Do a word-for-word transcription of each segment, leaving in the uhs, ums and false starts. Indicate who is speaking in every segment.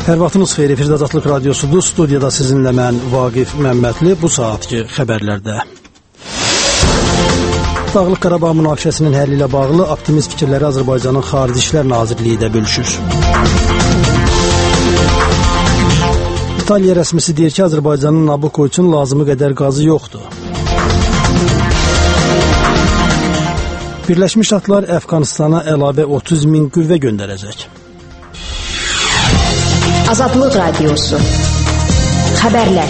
Speaker 1: Hər vaxtınız xeyir, efirdə Azadlıq Radiosudur. Studiyada sizinlə mən Vaqif Məmmədli. Bu saatki xəbərlərdə. Dağlıq Qarabağ münaqişəsinin həlli ilə bağlı optimist fikirləri Azərbaycanın Xarici İşlər Nazirliyi də bölüşür. İtaliya rəsmisi deyir ki, Azərbaycanın Nabucco üçün lazımı qədər qazı yoxdur. Birləşmiş Ştatlar Əfqanistana əlavə otuz min qüvvə göndərəcək.
Speaker 2: Azadlıq Radiosu. Xəbərlər.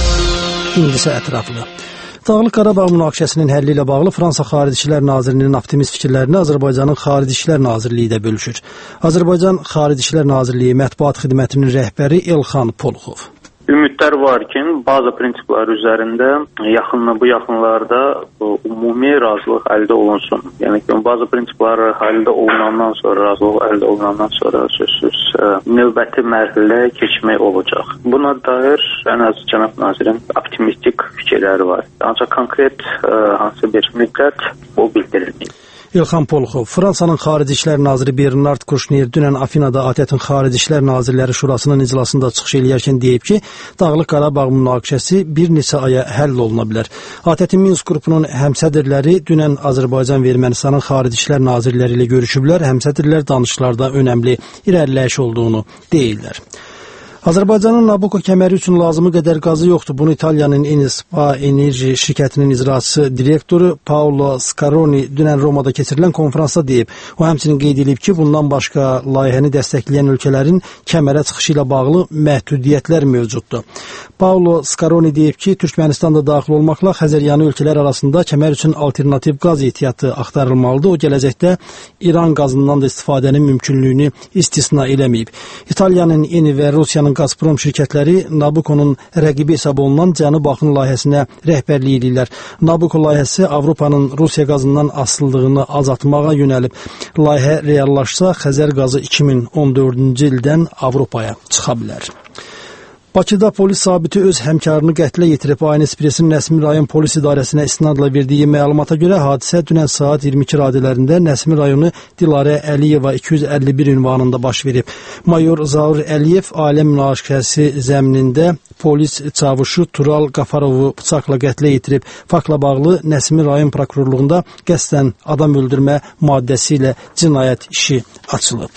Speaker 1: İndisə ətraflı. Dağlıq Qarabağ münaqişəsinin həlli ilə bağlı Fransa Xarici İşlər Nazirliyinin optimist fikirlərini Azərbaycanın Xarici İşlər Nazirliyi də bölüşür. Azərbaycan Xarici İşlər Nazirliyi Mətbuat Xidmətinin rəhbəri Elxan Poluxov.
Speaker 3: Ümidlər var ki, bazı prinsiplər üzərində yaxınlı bu yaxınlarda ümumi razılıq əldə olunsun. Yəni ki, bazı prinsiplər əldə olunandan sonra, razılıq əldə olunandan sonra sözsüz növbəti mərhələyə keçmək olacaq. Buna dair ən az cənab nazirin optimistik fikirləri var. Ancaq konkret hansı bir müddət o bildirilməyib.
Speaker 1: İlxan Poluxov, Fransanın Xarici İşlər Naziri Bernard Kuşner dünən Afinada A T Ə-tin Xarici İşlər Nazirləri Şurasının iclasında çıxış eləyərkən deyib ki, Dağlıq Qarabağ münaqişəsi bir neçə aya həll oluna bilər. A T Ə-tin Minsk qrupunun həmsədrləri dünən Azərbaycan və Ermənistanın Xarici İşlər Nazirləri ilə görüşüblər. Həmsədrlər danışıqlarda önəmli irəliləyiş olduğunu deyirlər. Azərbaycanın Nabucco kəməri üçün lazımı qədər qazı yoxdur. Bunu İtaliyanın Enispa Enerji şirkətinin icraçısı direktoru Paolo Scaroni dünən Romada keçirilən konferansda deyib. O həmçinin qeyd edib ki, bundan başqa layihəni dəstəkləyən ölkələrin kəmərə çıxışı ilə bağlı məhdudiyyətlər mövcuddur. Paolo Scaroni deyib ki, Türkmənistan da daxil olmaqla Xəzəryanı ölkələr arasında kəmər üçün alternativ qaz ehtiyatı axtarılmalıdır. O gələcəkdə İran qazından da istifadənin mümkünlüyünü istisna eləməyib. İtaliyanın Eni və Rusiyanın Gazprom şirkətləri Nabucco'nun rəqibi hesab olunan Cənub Axın layihəsinə rəhbərlik edirlər. Nabucco layihəsi Avropanın Rusiya qazından asıldığını azaltmağa yönəlib. Layihə reallaşsa, Xəzər qazı iki min on dördüncü ildən Avropaya çıxa bilər. Bakıda polis zabiti öz həmkarını qətlə yetirib. A N S-Pressin Nəsimi rayon polis idarəsinə istinadla verdiyi məlumata görə hadisə dünən saat iyirmi iki radələrində Nəsimi rayonu Dilarə Əliyeva iki yüz əlli bir ünvanında baş verib. Mayor Zaur Əliyev ailə münaqişəsi zəminində polis çavuşu Tural Qafarovu bıçaqla qətlə yetirib. Faktla bağlı Nəsimi rayon prokurorluğunda qəsdən adam öldürmə maddəsi ilə cinayət işi açılıb.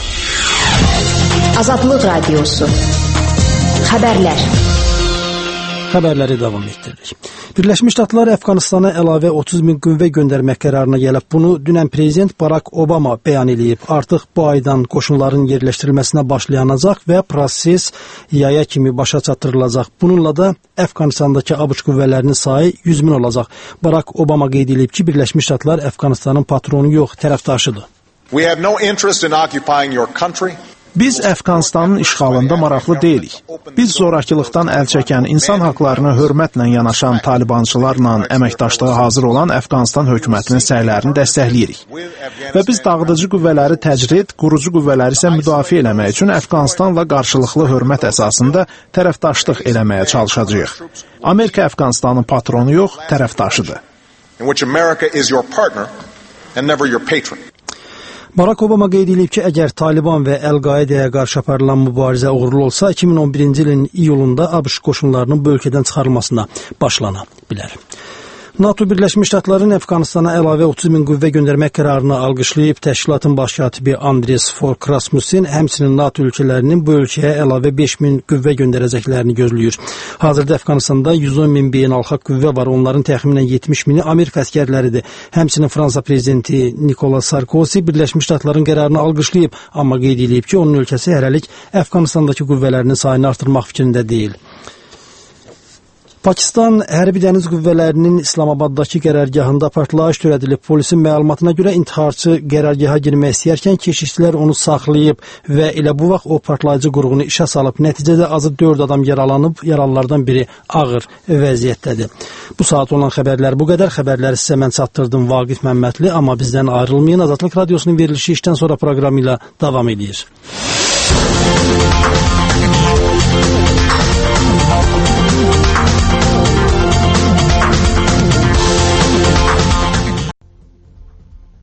Speaker 2: Azadlıq Radiosu. Xəbərlər.
Speaker 1: Xəbərləri davam etdiririk. Birləşmiş Ştatlar Əfqanistana əlavə otuz min qüvvə göndərmək qərarına gəlib. Bunu dünən Prezident Barack Obama bəyan edib. Artıq bu aydan qoşunların yerləşdirilməsinə başlanacaq və proses yaya kimi başa çatdırılacaq. Bununla da Əfqanistandakı ABŞ qüvvələrinin sayı yüz min olacaq. Barack Obama qeyd edib ki, Birləşmiş Ştatlar Əfqanistanın patronu yox, tərəfdaşıdır.
Speaker 4: We have no interest in occupying your country.
Speaker 5: Biz Əfqanistanın işğalında maraqlı deyilik. Biz zorakılıqdan əl çəkən, insan haqlarına hörmətlə yanaşan talibançılarla əməkdaşlığa hazır olan Əfqanistan hökumətinin səylərini dəstəkləyirik. Və biz dağıdıcı qüvvələri təcrid, qurucu qüvvələri isə müdafiə eləmək üçün Əfqanistanla qarşılıqlı hörmət əsasında tərəfdaşlıq eləməyə çalışacağıq. Amerika Əfqanistanın patronu yox, tərəfdaşıdır.
Speaker 4: In which America is your partner and never your patron.
Speaker 1: Barack Obama qeyd edib ki, əgər Taliban və Əl-Qaidəyə qarşı aparılan mübarizə uğurlu olsa, iki min on birinci ilin iyulunda ABŞ qoşunlarının bu ölkədən çıxarılmasına başlana bilər. NATO Birləşmiş Ştatların Əfqanistana əlavə otuz min qüvvə göndərmək qərarını alqışlayıb. Təşkilatın baş katibi Andres Fogh Rasmussen həmçinin NATO ölkələrinin bu ölkəyə əlavə beş min qüvvə göndərəcəklərini gözləyir. Hazırda Əfqanistanda yüz on min beynəlxalq qüvvə var. Onların təxminən yetmiş mini Amerika əsgərləridir. Həmçinin Fransa prezidenti Nicolas Sarkozy Birləşmiş Ştatların qərarını alqışlayıb, amma qeyd edib ki, onun ölkəsi hələlik Əfqanistandakı qüvvələrinin sayını artırmaq fikrində deyil. Pakistan hərbi dəniz qüvvələrinin İslamabaddakı qərargahında partlayış törədilib. Polisin məlumatına görə intiharçı qərargaha girmək istəyərkən keşişçilər onu saxlayıb və elə bu vaxt o partlayıcı qurğunu işə salıb. Nəticədə azı dörd adam yaralanıb, yaralılardan biri ağır vəziyyətdədir. Bu saat olan xəbərlər bu qədər. Xəbərləri sizə mən çatdırdım Vaqif Məmmədli, amma bizdən ayrılmayın. Azadlıq Radiosunun verilişi işdən sonra proqramı ilə davam edir.